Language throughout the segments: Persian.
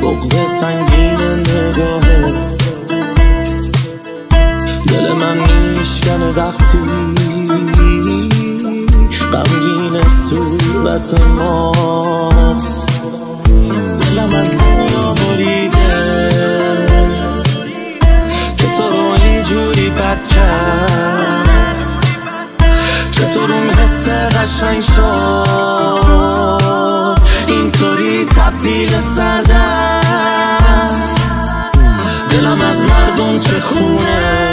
بغض سنگین نگاهت دل من میشکنه وقتی غمگین صورت مات. دلم از دنیا بریده که تو رو اینجوری بد کرد، چطور اون حس قشنگ شد اینطوری تبدیل سردم. دلم از مردم چه خونه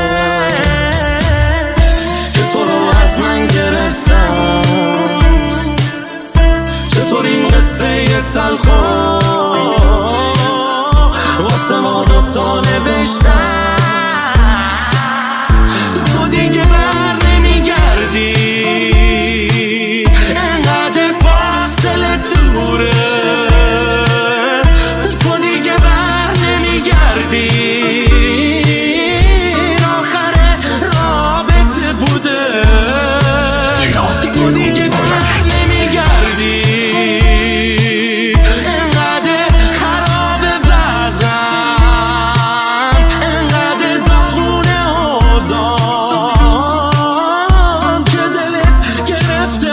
که تو رو از من گرفتم، چطور این قصه تلخو واسه ما دوتا نوشتم. تو دیگه بر نمیگردی، انقدر فاصله دوره. تو دیگه بر نمیگردی، آخر رابطه بوده. تو دیگه بر نمیگردی، انقدر خراب وضعم، انقدر داغونه اوضاعم که دلت گرفته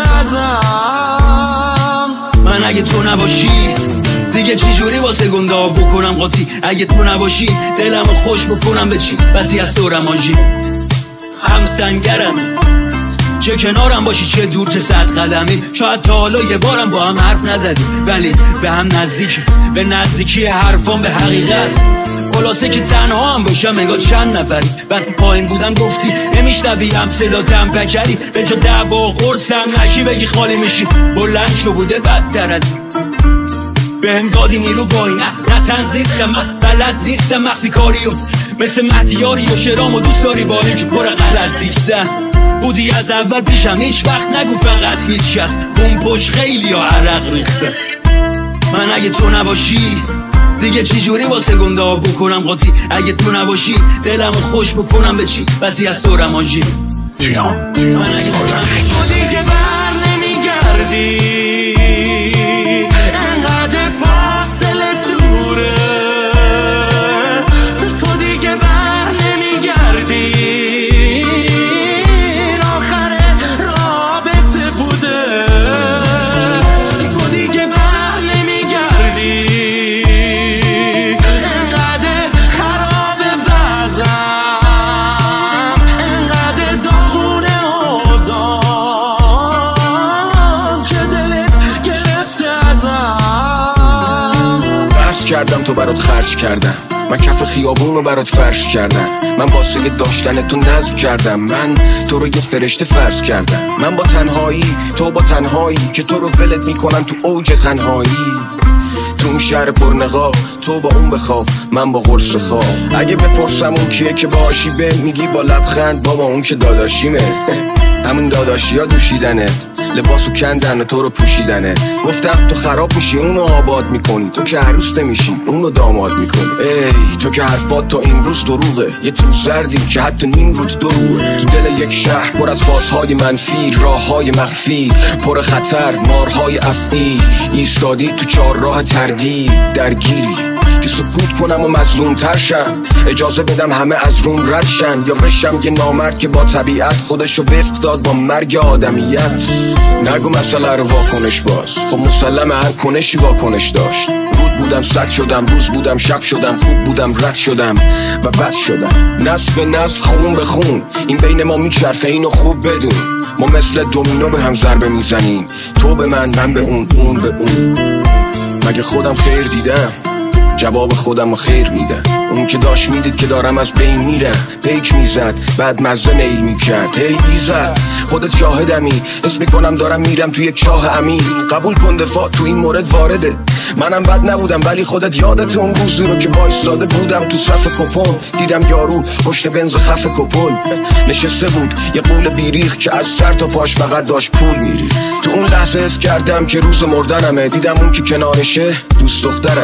ازم. من اگه تو نباشی دیگه چی جوری واسه گنده بکنم قاطی؟ اگه تو نباشی دلمو خوش بکنم به چی؟ بطی از تو رمانجی هم سنگرم، چه کنارم باشی چه دور چه 100 قدمی. شاید تا حالا یه بارم با هم حرف نزدیم ولی به هم نزدیکی، به نزدیکی حرفان به حقیقت. خلاصه که تنها هم باشم نگاه چند نفری. بعد پایین بودم گفتی نمیشنوی هم صداتم پکری، به جا دعوا قرصم نشی بگی خالی میشی. بلند شو بوده بدتر از به هم دادی نیرو پایین. نه تنزیستم من بلد نیستم مخفی کاریو، مثل مهدیاری و شرام و دوست داری با این که پر غلط دیستم. بودی از اول پیشم هیچ وقت نگو فقط هیچ کس، اون پشت خیلی ها عرق ریخته. من اگه تو نباشی دیگه چی جوری واسه گنده ها بکنم قاطی؟ اگه تو نباشی دلمو خوش بکنم به چی؟ بطی از تو رمانجی من اگه تو نباشی دیگه بر نمیگردی، انقدر فاصله دوره. تو دیگه بر نمیگردی، آخر رابطه بوده. تو دیگه بر نمیگردی، انقدر خراب وضعم، انقدر داغونه اوضاعم که دلت گرفته ازم. فرض کردم تو برات خرج کردم، من کف خیابون رو برات فرش کردم، من واسه داشتن تو نظم کردم، من تو رو یه فرشته فرض کردم. من با تنهایی تو با تنهایی که تو رو ولت میکنم تو اوج تنهایی. تو اون شهر پرنقاب تو با اون بخواب من با قرص خواب. اگه بپرسم اون کیه که باشی به میگی با لبخند بابا اون که داداشیمه. همون داداشی ها دوشیدنت، لباسو کندن و تو رو پوشیدنه. گفتم تو خراب میشی اونو آباد میکنی، تو که عروس نمیشی اونو داماد میکنی. ای تو که حرفات تا امروز دروغه، یه تو زردی که حتی نیم روت دروغه. تو دل یک شهر پر از فازهای منفی، راههای مخفی پر خطر، مارهای افعی. ایستادی تو 4 راه تردید درگیری که سکوت کنم و مظلوم تر شم، اجازه بدم همه از روم رد شن، یا بشم یه نامرد که با طبیعت خودشو وفق داد با مرگ آدمیت. نگو مسئله رو واکنش باز، خب مسلمه هر کنشی واکنش داشت. رود بودم صد شدم، روز بودم شب شدم، خوب بودم رد شدم و بد شدم. نسل به نسل خون به خون این بین ما میچرخه، اینو خوب بدون. ما مثل دومینو به هم ضربه میزنیم، تو به من به اون به اون. مگه خودم خیر دیدم؟ جواب خودم رو خیر میدم. اون که داشت میدید که دارم از بین میرم، پیک میزد بعد مزه میل میکرد. هی ایزد خودت شاهدمی، اسم میکنم دارم میرم توی یک چاه عمیق. قبول کن دفاع تو این مورد وارده، منم بد نبودم ولی خودت یادت اون روزی رو که وایساده بودم تو صف کپون. دیدم یارو پشت بنز خف کپل نشسته بود، یه قول بیریخ که از سر تا پاش فقط داشت پول میری. تو اون لحظه حس کردم که روز مردنمه، دیدم اون که کنارشه دوست دخترمه.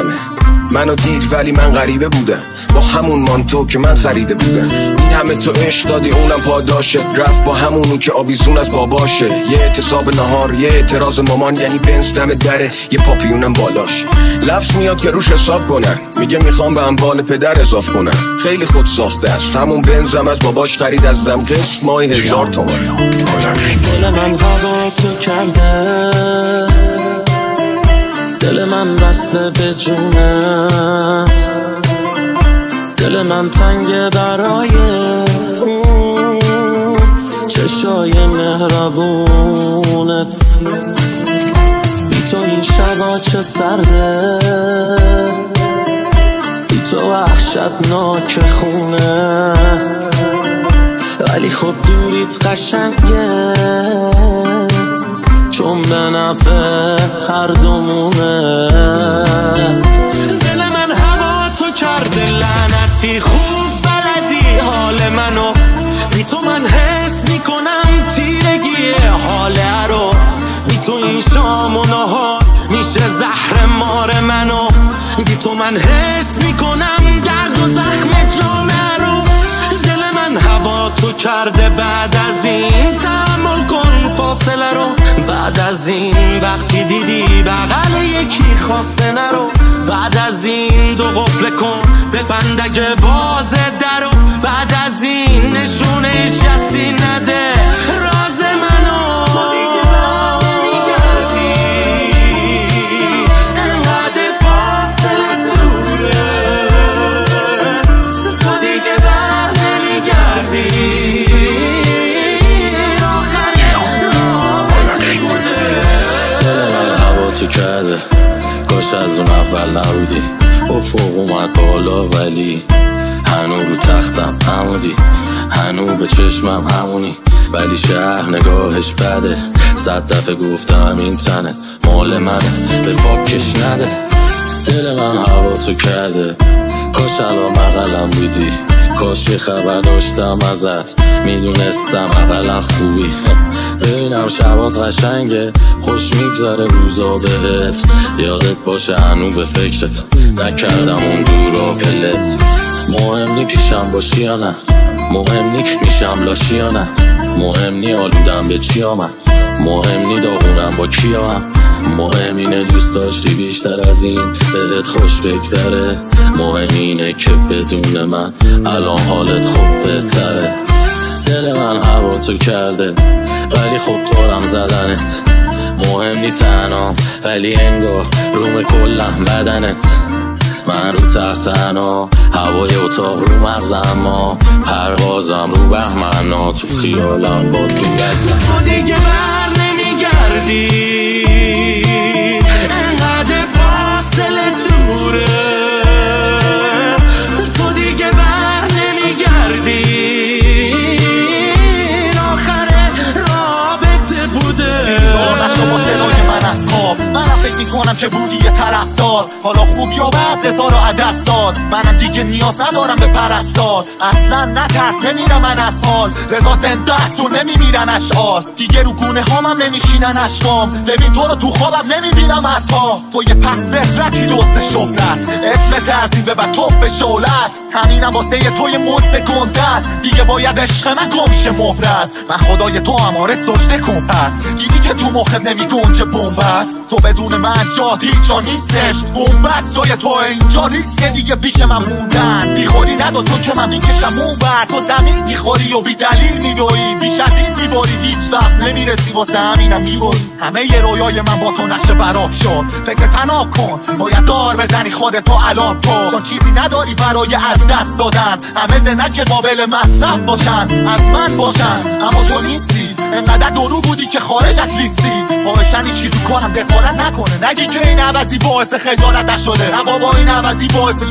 منو دید ولی من غریبه بودم، با همون مانتو که من خریده بودم. این همه تو عشق دادی اونم پاداشه، رفت با همونی که آویزون از باباشه. یه اعتصاب نهار، یه اعتراض مامان، یعنی بنز دم دره، یه پاپیونم بالاش. لفظ میاد که روش حساب کنن، میگه میخوام به اموال پدر اضاف کنن. خیلی خود ساخته است، همون بنزم از باباش خرید از دم قسط ماهی 1000 تومان. دل من هوا تو کرده، دل من بسته به جونت، دل من تنگ برای چشای مهربونت. بی تو این شبا چه سرده، بی تو وحشتناک خونه، ولی خب دوریت قشنگه چون به نفع هر دومونه. دل من هوا تو کرده لعنتی، خوب بلدی حال منو، بی تو من حس میکنم تیرگی حاله رو. بی تو این شام و نهار میشه زهر مار منو، بی تو من حس میکنم درد و زخم جامعه رو. دل من هوا تو کرده، بعد از این تحمل کن فاصله رو. بعد از این وقتی دیدی بغل یکی خواسته نرو. بعد از این دو قفل کن به بندگه باز درو. بعد از این نشونش کسی نده راز منو. کرده کاش از اون اول نبودی. افق اومد بالا ولی هنو رو تختم همودی، هنو به چشمم همونی، ولی شهر نگاهش بده. 100 دفعه گفتم این تنه مال منه، به فاکش نده. دل من هوا تو کرده، کاش الان بغلم بودی، کاش یه خبر داشتم ازت، میدونستم اقلا خوبی. ببینم شبات قشنگه، خوش میگذره روزا بهت، یادت باشه هنو به فکرت نکردم اون دورا پلت. مهم نی پیشم باشی یا نه، مهم نی میشم لاشی یا نه، مهم نی آلودم به چی آمد، مهم نی داغونم با کی هم، مهم اینه دوست داشتی بیشتر از این بهت خوش بگذره، مهم اینه که بدون من الان حالت خوب بهتره. دل من هوا تو کرده ولی خب طورم زدنت، مهم نی تنها ولی انگار روم کلم بدنت. من رو تختنا، هوای اتاق رو مغزم، ما پروازم رو بهمنا، تو خیالم با دورت تو دیگه بر نمیگردی، انقدر فاصله دوره، تو دیگه بر نمیگردی، منم فکر میکنم که بودی یه طرفدار، حالا خوب یا بد رضا رو عدس داد. منم دیگه نیاز ندارم به پرستار، اصلا نترس نمیرم من از حال. رضا زنده است چون نمیمیرن اشعار، دیگه رو گونه هامم نمیشینن اشکام. ببین تو رو تو خوابم نمیبینم از پا، تو یه پس فطرتی دوست شهرت، اسم تعظیم به توپ شولت. همینم واسه تو یه مزد گنده است، دیگه باید عشق من گمشه مفرز. من خدای تو اماره سجده کن پس، دیدی که تو مخت نمیگنجه بمب است. تو بدون من جات هیچ جا نیستش، بومبست جای تو اینجا نیست که دیگه پیش من موندن. بیخوری نداد تو که من میکشم اون بر، تو زمین میخوری و بی دلیل میدوی، بیش از این میباری هیچ وقت نمیرسی، واسه همینم میباری. همه ی رویای من با تو نقشه براب شد، فکر تناب کن باید دار بزنی خودتو الان تو، چون چیزی نداری برای از دست دادن. همه زنک که قابل مصرف باشن، از من باشن، اما تو نیستی. انقدر درو بودی که خارج از لیستی، خواهشن ایچکی تو کنم دخالت نکنه، نگی که این عوضی باعث خجالت نشده. نه بابا این عوضی باعث